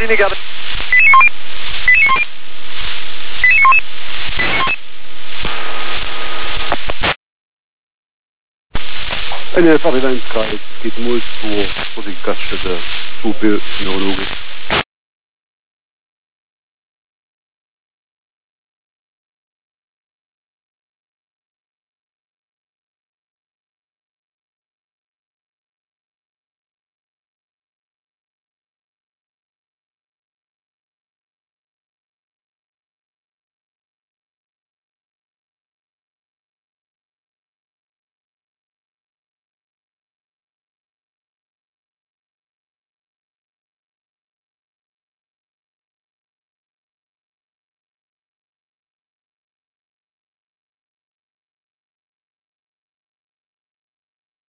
Garde. Eine Variante geht mal vor die Gaststätte, Super Neurologisch.